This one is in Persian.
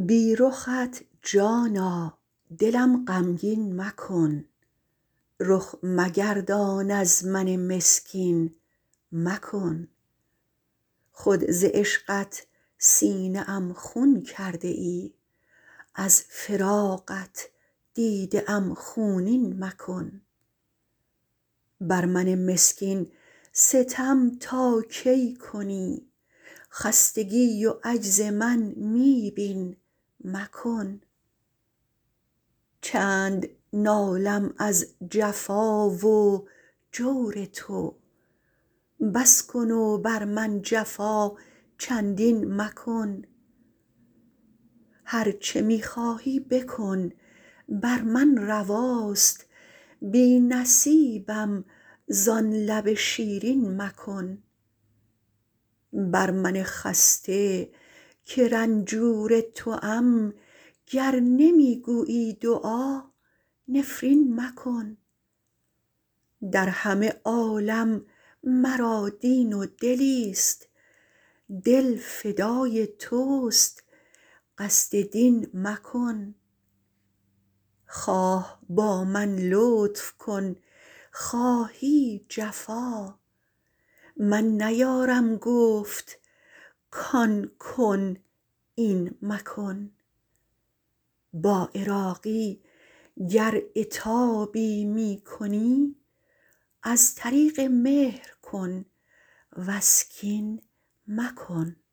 بی رخت جانا دلم غمگین مکن، رخ مگردان از من مسکین مکن. خود ز عشقت سینه ام خون کرده ای، از فراقت دیده ام خونین مکن. بر من مسکین ستم تا کی کنی، خستگی و عجز من می بین مکن. چند نالم از جفا و جور تو، بس کن و بر من جفا چندین مکن. هر چه می خواهی بکن بر من رواست، بی نصیبم زان لب شیرین مکن. بر من خسته که رنجور توام، گر نمی گویی دعا نفرین مکن. در همه عالم مرا دین و دلیست، دل فدای توست قصد دین مکن. خواه با من لطف کن خواهی جفا، من نیارم گفت کان کن این مکن. با عراقی گر عتابی می کنی، از طریق مهر کن وز کین مکن.